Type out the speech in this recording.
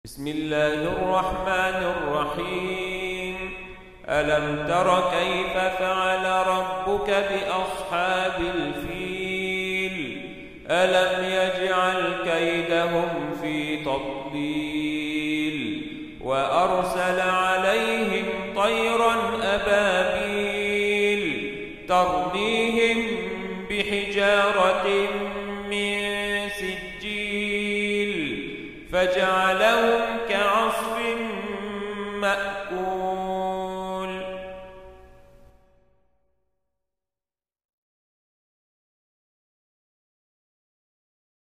بسم الله الرحمن الرحيم. ألم تر كيف فعل ربك بأصحاب الفيل؟ ألم يجعل كيدهم في تضليل وأرسل عليهم طيرا أبابيل ترميهم بحجارة من سجيل فجعلهم كعصف مأكول.